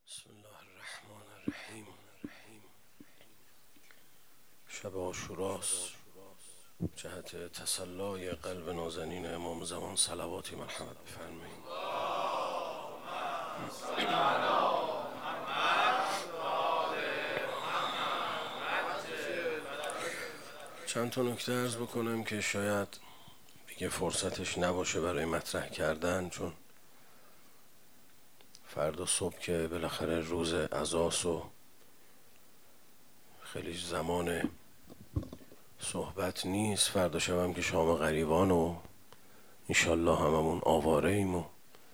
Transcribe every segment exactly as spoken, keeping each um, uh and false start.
بسم الله الرحمن الرحیم. شب عاشوراست. جهت تسلای قلب نازنین امام زمان صلواتی مرحمت بفرمایید. چند تا نکته عرض بکنم که شاید دیگه فرصتش نباشه برای مطرح کردن، چون فردا صبح که بالاخره روز عزاست و خیلی زمان صحبت نیست. فردا شبم که شام غریبان و انشالله هممون آواره ایم و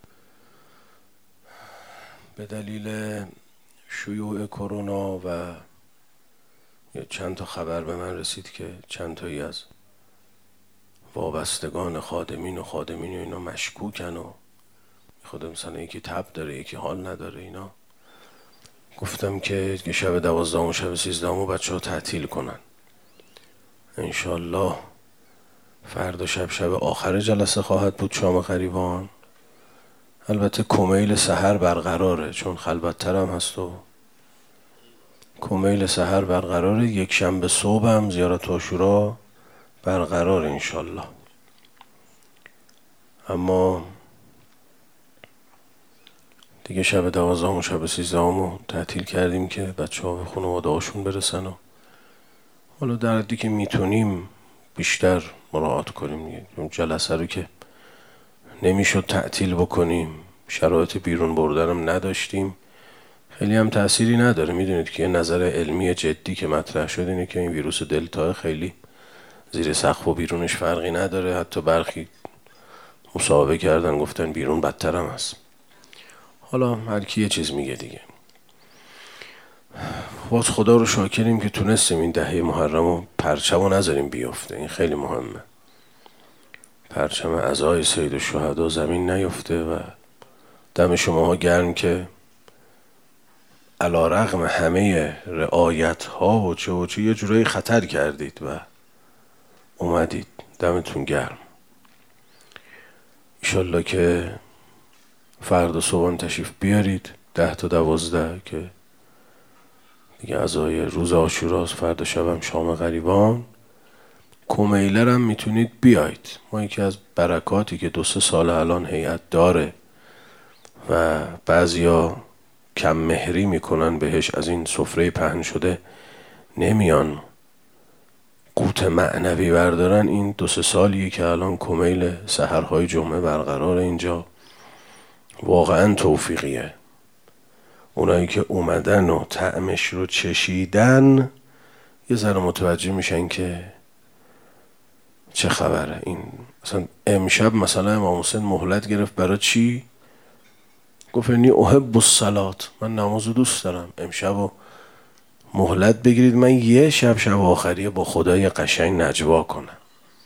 به دلیل شیوع کرونا و چند تا خبر به من رسید که چند تایی از وابستگان خادمین و خادمین و اینا مشکوکن و خود مثلا یکی تب داره یکی حال نداره اینا. گفتم که شب دوازدهم و شب سیزدهم و بچه ها تعطیل کنن. انشالله فردا شب شب آخر جلسه خواهد بود شام غریبان. البته کمیل سحر برقراره، چون خلوت‌تر هم هست و کمیل سحر برقراره. یک شنبه صبح هم زیارت عاشورا برقراره انشالله. اما دیگه شب دوازدهم و شب سیزدهم رو تعطیل کردیم که بچه ها به خانواده هاشون برسن و حالا در حدی که میتونیم بیشتر مراعات کنیم دیگه. جلسه رو که نمیشد تعطیل بکنیم، شرایط بیرون بردنم نداشتیم، خیلی هم تأثیری نداره. میدونید که نظر علمی جدی که مطرح شد اینه که این ویروس دلتا خیلی زیر سقف و بیرونش فرقی نداره. حتی برخی مصاحبه کردن گفتن بیرون بدتر هم هست. حالا هر کی یه چیز میگه دیگه. باز خدا رو شاکریم که تونستیم این دهه محرم و پرچم رو نذاریم بیفته. این خیلی مهمه. پرچم عزای سید الشهدا زمین نیفته و دم شماها گرم که علی رغم همه رعایت ها و چه و چه یه جورایی خطر کردید و اومدید. دمتون گرم. انشالله که فردا صبحان تشریف بیارید ده تا دوازده که دیگه عزای روز عاشوراست. فردا شبم شام غریبان. کمیلر هم میتونید بیاید. ما یکی از برکاتی که دو سه سال الان هیئت داره و بعضیا کم مهری میکنن بهش، از این سفره پهن شده نمیان قوت معنوی بردارن. این دو سه سالیه که الان کمیل سحرهای جمعه برقرار اینجا. واقعا توفیقیه. اونایی که اومدن و طعمش رو چشیدن یه ذره متوجه میشن که چه خبره. این مثلا امشب مثلا امام حسین مهلت گرفت برای چی؟ گفت انی احب الصلاة، من نمازو دوست دارم. امشب و مهلت بگیرید من یه شب شب آخریه با خدای قشنگ نجوا کنم.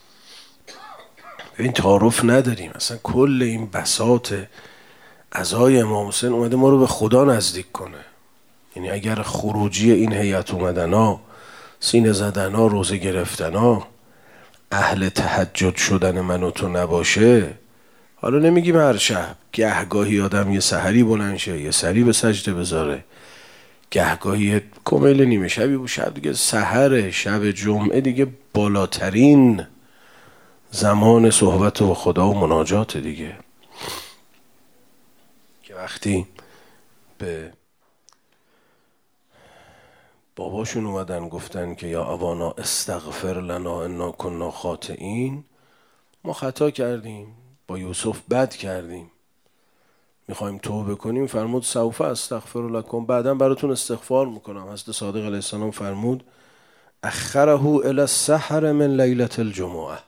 این تعارف نداریم. اصلا کل این بساط عزای امام حسین اومده ما رو به خدا نزدیک کنه. یعنی اگر خروجی این هیئت اومدن ها، سینه زدن ها، روزه گرفتن ها، اهل تهجد شدن من و تو نباشه، حالا نمیگیم هر شب، گهگاهی آدم یه سحری بلند شه یه سری به سجده بذاره، گهگاهی کمیل نیمه شبی بود، شب دیگه سحر شب جمعه دیگه بالاترین زمان صحبت با خدا و مناجات دیگه. که وقتی به باباشون اومدن گفتن که یا ابانا استغفر لنا انا کنا خاطئین، ما خطا کردیم، با یوسف بد کردیم، میخوایم توبه کنیم. فرمود سوف استغفر لکم، بعدا براتون استغفار میکنم. حضرت صادق علیه السلام فرمود اخره الی السحر من لیلة الجمعه.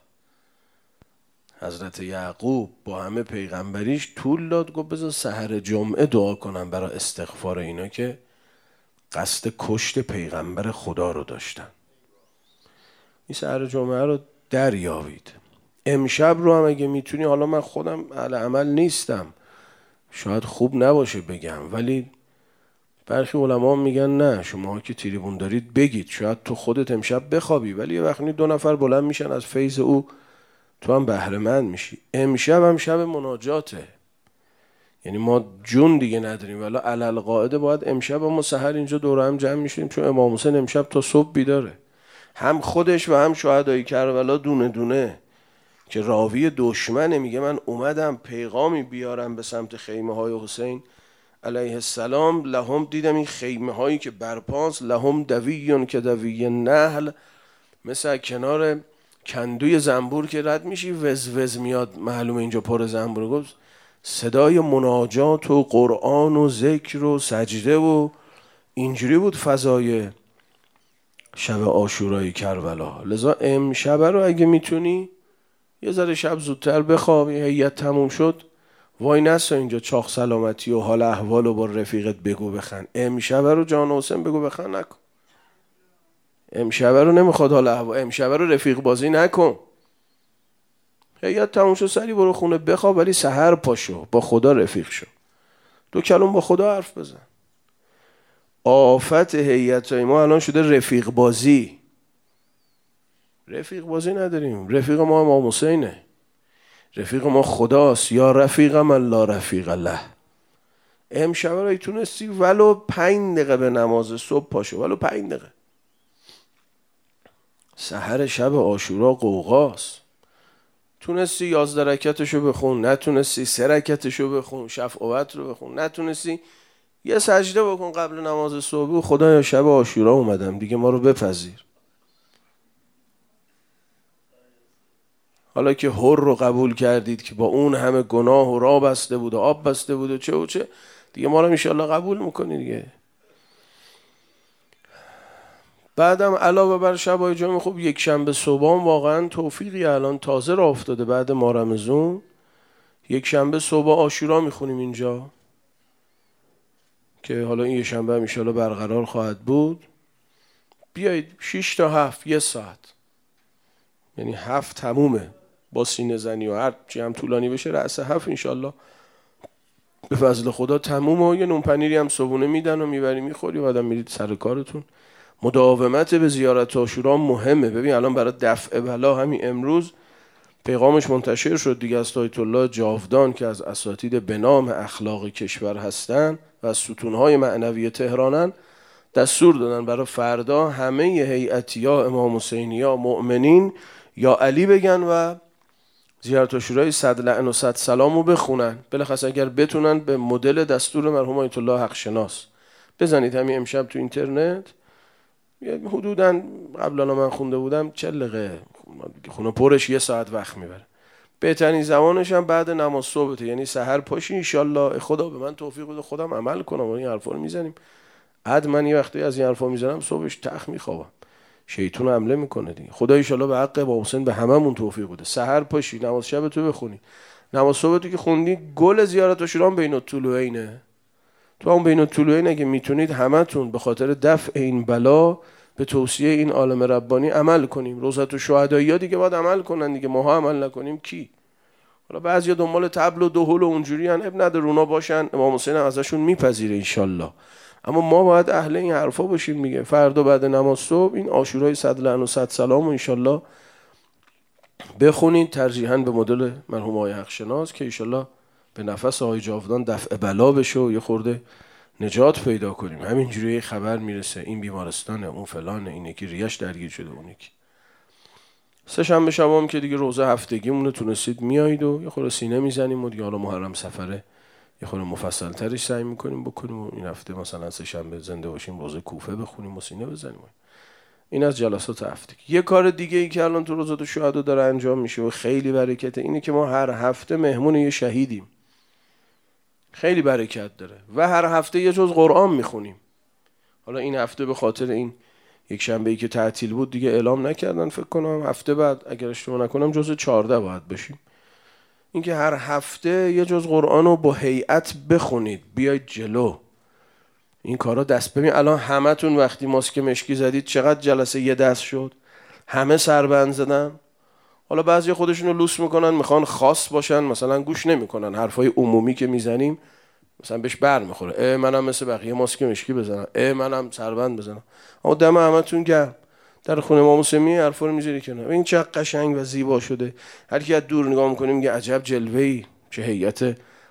حضرت یعقوب با همه پیغمبریش طول داد، گفت بذار سحر جمعه دعا کنم برای استغفار اینا که قصد کشت پیغمبر خدا رو داشتن. این سحر جمعه رو دریابید. امشب رو هم اگه میتونی، حالا من خودم اهل عمل نیستم شاید خوب نباشه بگم، ولی برخی علما میگن نه شما که تریبون دارید بگید، شاید تو خودت امشب بخوابی ولی یه وقتی دو نفر بلند میشن از فیض او تو هم بهره مند میشی. امشب هم شب مناجاته. یعنی ما جون دیگه نداریم، ولی علل قاعده باید امشب ما سحر اینجا دور هم جمع میشیم، چون امام حسین امشب تا صبح بیداره، هم خودش و هم شهدای کربلا دونه دونه، که راوی دشمنه میگه من اومدم پیغامی بیارم به سمت خیمه های حسین علیه السلام، لهم دیدم این خیمه هایی که برپاس، لهم دویون که دوی نحل، مثل کنار کندوی زنبور که رد میشی وز وز میاد، معلومه اینجا پر زنبور، گفت صدای مناجات و قرآن و ذکر و سجده و اینجوری بود فضای شب عاشورای کربلا. لذا امشب رو اگه میتونی یه ذره شب زودتر بخواب، هیئت تموم شد وای نسا اینجا چاق سلامتی و حال احوال و با رفیقت بگو بخند. امشب رو جان حسین بگو بخند نکن، امشب رو نمیخواد حال احوال، امشب رو رفیق بازی نکن. هیئت تموم شد سری برو خونه بخواب، ولی سحر پاشو با خدا رفیق شو، دو کلم با خدا حرف بزن. آفت هیئتای ما الان شده رفیق بازی، رفیق بازی نداریم. رفیق ما امام حسینه، رفیق ما خداست. یا رفیق من لا رفیق له. امشب رو تونستی ولو پنج دقیقه به نماز صبح پاشو، ولو پنج دقیقه. سحر شب عاشورا قوقاست، تونستی یازده رکعتشو بخون، نتونستی سه رکعتشو بخون، شفع و وتر رو بخون، نتونستی یه سجده بکن قبل نماز صبح، خدایا شب عاشورا اومدم دیگه ما رو بپذیر. حالا که حر رو قبول کردید که با اون همه گناه و را بسته بود و آب بسته بود و چه و چه، دیگه ما رو انشالله قبول میکنی دیگه. بعدم علاوه بر شبای جمعه خوب، یک شنبه صبحام واقعا توفیقی الان تازه را افتاده بعد ما رمضان، یک شنبه صبح عاشورا میخونیم اینجا که حالا این یک شنبه هم انشالله برقرار خواهد بود. بیایید شش تا هفت یه ساعت، یعنی هفت تمومه با سینه زنی و هر چی هم طولانی بشه رأس هفت انشالله به فضل خدا تمومه. و یه نون پنیری هم صبحونه میدن و میبری میخوری و بعدم میرید سر کارتون. مداومت به زیارت عاشورا مهمه. ببین الان برای دفع بلا همین امروز پیغامش منتشر شد دیگه از آیت الله جاودان که از اساتید به نام اخلاق کشور هستن و از ستونهای معنوی تهرانن، دستور دادن برای فردا همه هیئتیا امام حسینیا مؤمنین یا علی بگن و زیارت عاشورای صد لعن و صد سلام رو بخونن. بلخص اگر بتونن به مدل دستور مرحوم آیت الله حق شناس بزنید همین امشب تو اینترنت، حدوداً قبلا من خونده بودم چهل دقیقه خونه پرش یه ساعت وقت میبره. بهترین زمانش هم بعد نماز صبح، یعنی سحر پاشی ان شاءالله خدا به من توفیق بده خودم عمل کنم و این حرفا رو میزنیم. عد من یه وقتی از این حرفا میزنم صبحش تخ میخوابم، شیطون حمله میکنه دیگه. خدا ان شاءالله به حق با حسین به هممون توفیق بده. سحر پاشی نماز شب تو بخونی، نماز صبح تو که خوندی گل زیارت عاشورا بین الطلوعینه، تو هم بین الطلوعین اگه میتونید همتون به خاطر دفع این بلا به توصیه این عالم ربانی عمل کنیم. روزت و شهدایی‌ها دیگه باید عمل کنن دیگه، ماها عمل نکنیم کی؟ حالا بعضیا دنبال طبل و دهل و اونجوری ان، اب نداره اونا باشن، امام حسین ازشون میپذیره ان شاءالله، اما ما باید اهل این حرفا باشیم میگه. فردا بعد نماز صبح این عاشورای صد لعن و صد سلام ان شاءالله بخونید، ترجیحاً به مدل مرحوم آقای حق شناس که ان شاءالله به نفس آقای جاودان دفع بلا بشه و یه خورده نجات پیدا کنیم. همینجوری خبر میرسه این بیمارستانه، اون فلانه، این یکی ریش درگیر شده، اون یکی. سه شنبه شبام که دیگه روزه هفتگیمون رو تونستید میایید و یه خورده سینه میزنیم و دیگه حالا محرم سفره یه خورده مفصل ترش سعی میکنیم بکنیم و این هفته مثلا سه شنبه زنده باشیم روزه کوفه بخونیم و سینه بزنیم. این از جلسات هفتگی. یه کار دیگه ای که الان تو روزات شهدا داره انجام میشه و خیلی برکته اینه که ما هر هفته مهمون یه شهیدیم. خیلی برکت داره و هر هفته یه جز قرآن میخونیم. حالا این هفته به خاطر این یک شنبه‌ای که تعطیل بود دیگه اعلام نکردن، فکر کنم هفته بعد اگر اشتباه نکنم جز چهارده باید بشیم. اینکه هر هفته یه جز قرآن رو با هیئت بخونید، بیاید جلو. این کارا دست ببین الان همتون وقتی ماسک مشکی زدید چقدر جلسه یه دست شد، همه سربند زدن. حالا بعضی خودشونو لوس میکنن میخوان خاص باشن، مثلا گوش نمیکنن حرفای عمومی که میزنیم، مثلا بهش بر میخوره اه منم مثل بقیه ماسک مشکی بزنم، اه منم سربند بزنم. اما دم همتون گرم، در خونه امام حسینی حرفا رو میذاری کنار. این چقدر قشنگ و زیبا شده. هر کی از دور نگاه میکنه میگه عجب جلوه‌ای، چه هیئت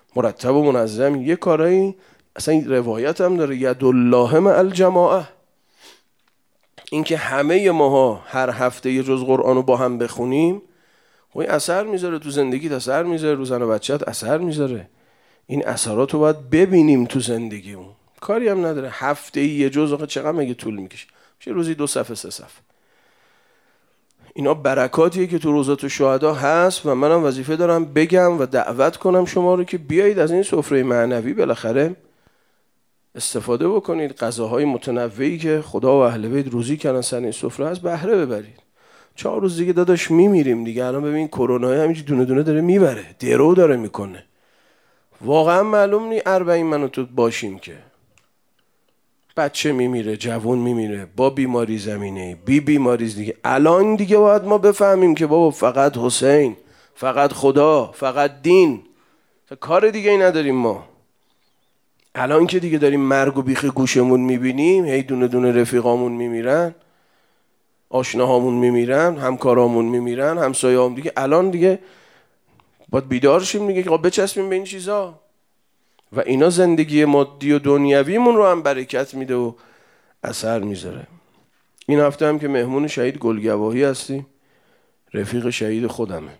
مرتب و منظم. یه کارایی اصلا روایت هم داره، ید الله مع الجماعه، این که همه ماها هر هفته یه جز قرآن رو با هم بخونیم و این اثر میذاره تو زندگیت، اثر میذاره رو زن و بچت، اثر میذاره. این اثرات رو باید ببینیم تو زندگیمون. کاری هم نداره هفته یه جز، آخه چقدر مگه طول میکشه؟ میشه روزی دو صفحه سه صفحه. اینا برکاتیه که تو روزات شهدا هست و منم وظیفه دارم بگم و دعوت کنم شما رو که بیایید از این سفره معنوی بالاخره استفاده بکنید. غذاهای متنوعی که خدا و اهل بیت روزی کردن سر این سفره هست بهره ببرید. چهار روز دیگه داداش میمیریم دیگه. الان ببین کرونا همینجوری دونه دونه داره میبره، درو داره میکنه. واقعا معلوم نی اربعین من و تو باشیم که بچه میمیره، جوون میمیره، با بیماری زمینه، بی بیماری دیگه. الان دیگه باید ما بفهمیم که بابا فقط حسین، فقط خدا، فقط دین، کار دیگه ای نداریم ما. الان که دیگه داریم مرگ و بیخ گوشمون میبینیم، هی دونه دونه رفیقامون میمیرن، آشناهامون میمیرن، همکارامون میمیرن، همسایه‌هام دیگه. الان دیگه باید بیدار شیم دیگه که بچسبیم به این چیزا و اینا زندگی مادی و دنیویمون رو هم برکت میده و اثر میذاره. این هفته هم که مهمون شهید گلگواهی هستیم، رفیق شهید خودمه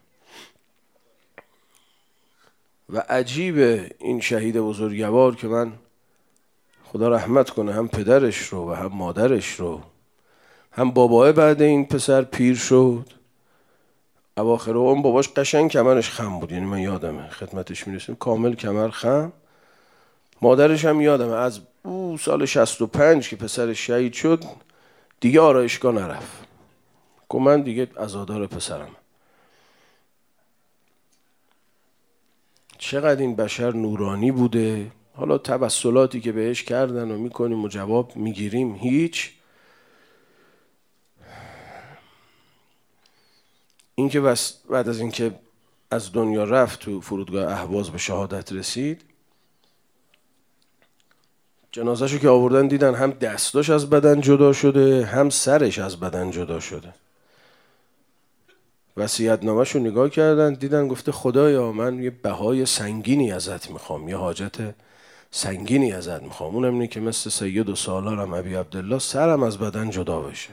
و عجیبه این شهید بزرگوار که من خدا رحمت کنه هم پدرش رو و هم مادرش رو، هم بابای بعد این پسر پیر شد. اواخر اون باباش قشنگ کمرش خم بود، یعنی من یادمه خدمتش میرسیم کامل کمر خم. مادرش هم یادمه از او سال شصت و پنج که پسرش شهید شد دیگه آرایشگاه نرفت، که من دیگه عزادار پسرم. چقدر این بشر نورانی بوده. حالا توسلاتی که بهش کردن و میکنیم و جواب میگیریم هیچ. این که بعد از اینکه از دنیا رفت تو فرودگاه اهواز به شهادت رسید، جنازه‌شو که آوردن دیدن هم دستاش از بدن جدا شده هم سرش از بدن جدا شده. وصیت‌نامه‌شو نگاه کردن دیدن گفته خدایا من یه بهای سنگینی ازت میخوام، یه حاجت سنگینی ازت میخوام، اونم اینه که مثل سید و سالارم ابی عبدالله سرم از بدن جدا بشه.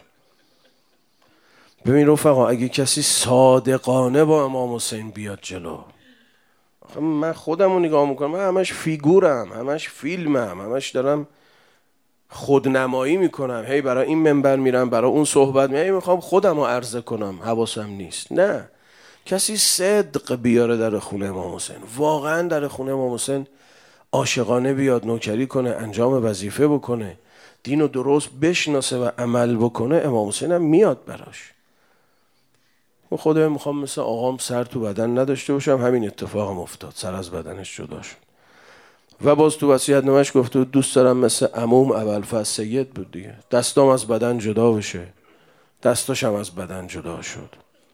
ببین رفقا، اگه کسی صادقانه با امام حسین بیاد جلو، من خودم رو نگاه میکنم، من همش فیگورم، همش فیلمم، همش دارم خودنمایی میکنم، هی برای این منبر میرم، برای اون صحبت میرم، هی میخوام خودم رو عرضه کنم، حواسم نیست. نه، کسی صدق بیاره در خونه امام حسین، واقعا در خونه امام حسین عاشقانه بیاد، نوکری کنه، انجام وظیفه بکنه، دین رو درست بشناسه و عمل بکنه، امام حسین هم میاد براش. و خودم میخوام مثل آقام سر تو بدن نداشته باشم، همین اتفاقم افتاد، سر از بدنش جدا شد. و باز تو وصیت‌نامه‌اش گفته دوست دارم مثل عموم ابوالفضل سید بود دیگه، دستام از بدن جدا بشه، دستاشم از بدن جدا شد.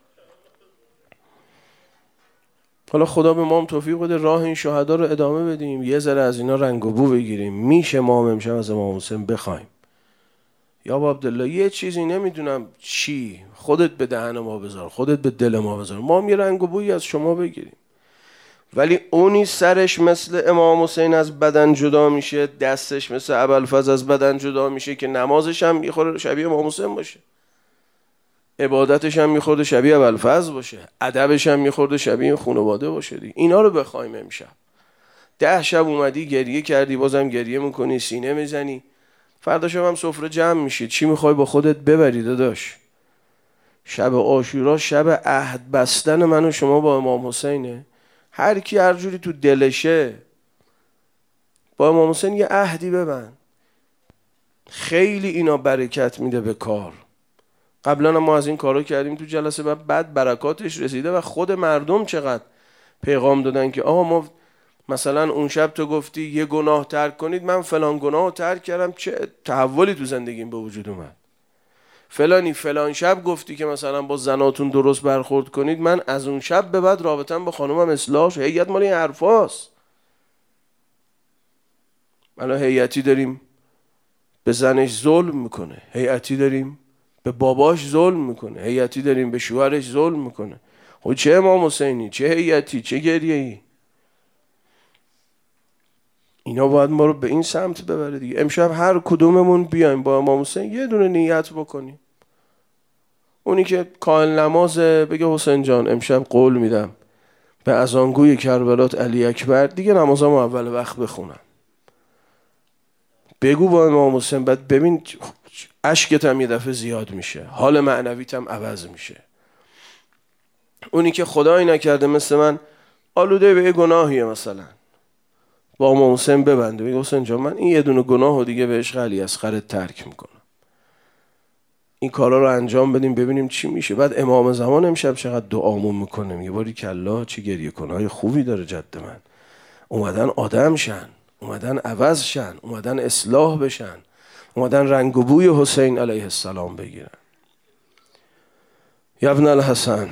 حالا خدا به ما هم توفیق بده راه این شهدا رو ادامه بدیم، یه ذره از اینا رنگ و بو بگیریم. میشه ما هم امشب از امام حسین بخوایم یا ابا عبدالله یه چیزی نمیدونم چی، خودت به دهن ما بذار، خودت به دل ما بذار، ما هم یه رنگ و بویی از شما بگیریم. ولی اونی سرش مثل امام حسین از بدن جدا میشه، دستش مثل ابوالفضل از بدن جدا میشه که نمازش هم میخوره شبیه امام حسین باشه، عبادتش هم میخورده شبیه ابوالفضل باشه، ادبش هم میخورده شبیه خانواده باشه دیگه. اینا رو بخوایم امشب. ده شب اومدی گریه کردی، بازم گریه میکنی، سینه میزنی، فردا شب هم سفره جمع میشید، چی میخوای با خودت ببری داداش؟ شب عاشورا شب عهد بستن من و شما با امام حسینه. هر کی هر جوری تو دلشه با امام حسین یه عهدی ببند. خیلی اینا برکت میده به کار. قبلا ما از این کارو کردیم تو جلسه و بعد برکاتش رسیده و خود مردم چقدر پیغام دادن که آقا ما مثلا اون شب تو گفتی یه گناه ترک کنید، من فلان گناه رو ترک کردم، چه تحولی تو زندگیم به وجود اومد. فلانی فلان شب گفتی که مثلا با زناتون درست برخورد کنید، من از اون شب به بعد رابطم با خانومم اصلاح شد. هیئت مال این حرفاست. الان هیئتی داریم به زنش ظلم میکنه، هیئتی داریم به باباش ظلم میکنه، هیئتی داریم به شوهرش ظلم میکنه. خب چه امام حسینی، چه هیئتی، چه گریه‌ای؟ اینا باید ما رو به این سمت ببره دیگه. امشب هر کدوممون بیایم با امام حسین یه دونه نیت بکنیم. اونی که کاهن نمازه بگه حسین جان امشب قول میدم به اذانگوی کربلات علی اکبر دیگه نمازامو اول وقت بخونم. بگو با امام حسین، بعد ببین اشکت هم یه دفعه زیاد میشه، حال معنویت هم عوض میشه. اونی که خدایی نکرده مثل من آلوده به یه گناهیه، مثلا با امام حسین ببنده بگه حسین جان من این یه دونه گناه و دیگه به عشق علی اصغرت ترک میکنم. این کارا رو انجام بدیم ببینیم چی میشه. بعد امام زمان امشب چقدر دعامون میکنه، میگه باری کلا چه گریه کنهای خوبی داره جد من. اومدن آدم شن، اومدن عوض شن، اومدن اصلاح بشن، اومدن رنگ و بوی حسین علیه السلام بگیرن. یا ابن الحسن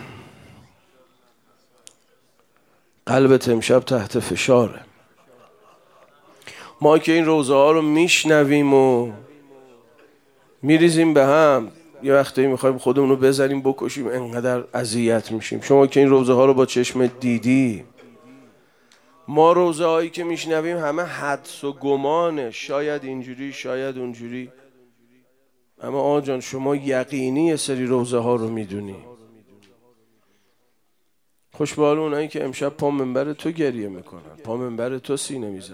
قلبت امشب تحت فشاره. ما که این روزه ها رو میشنویم و میریزیم به هم، یه وقتی میخوایم خودمون رو بزنیم بکشیم، انقدر اذیت میشیم. شما که این روزه ها رو با چشم دیدی، ما روزه هایی که میشنویم همه حدس و گمانه، شاید اینجوری شاید اونجوری. اما آقا جان شما یقینی یه سری روزه ها رو میدونی. خوشبال اونایی که امشب پا منبر تو گریه میکنن، پا منبر تو سینه میزنن.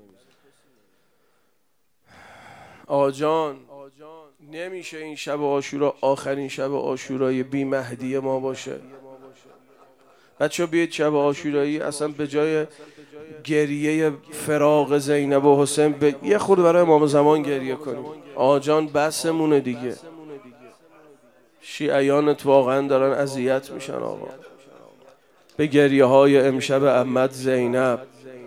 آقا جان نمیشه این شب عاشورا آخرین شب عاشورای بی مهدی ما باشه. بچه بیاید شب عاشورایی اصلا به جای گریه فراق زینب و حسین ب... یه خورده برای امام زمان گریه کنیم. آقا جان بسمونه دیگه. شیعیانت واقعا دارن اذیت میشن. آقا به گریه های امشب عمت زینب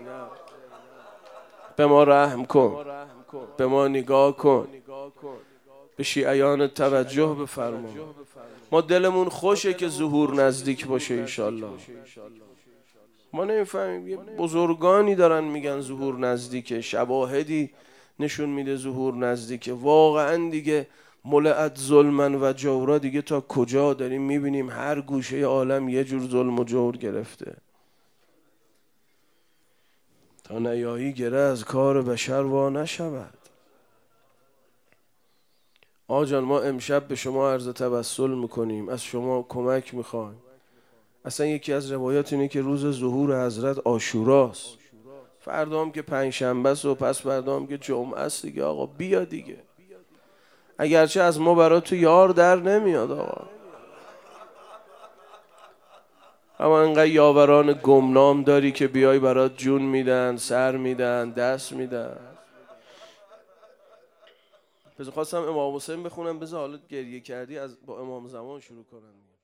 به ما رحم کن، به ما نگاه کن، به شیعیان توجه بفرما. ما دلمون خوشه که ظهور نزدیک باشه انشالله. ما نمیفهمیم یه بزرگانی دارن میگن ظهور نزدیکه، شواهدی نشون میده ظهور نزدیکه. واقعا دیگه ملعت ظلمن و جورا دیگه تا کجا داریم میبینیم؟ هر گوشه عالم یه جور ظلم و جور گرفته. تا نیایی گره از کار بشر وا نشود. آقا جان ما امشب به شما عرض توسل میکنیم، از شما کمک میخوایم. اصلا یکی از روایات اینه که روز ظهور حضرت عاشوراست، فردا هم که پنجشنبه است و پس فردا هم که جمعه است دیگه. آقا بیا دیگه، اگرچه از ما برات تو یار در نمیاد آقا، اما انقدر یاوران گمنام داری که بیای برات جون میدن، سر میدن، دست میدن. بذار خواستم امام حسین بخونم، بذار حالا گریه کردی از با امام زمان شروع کنم.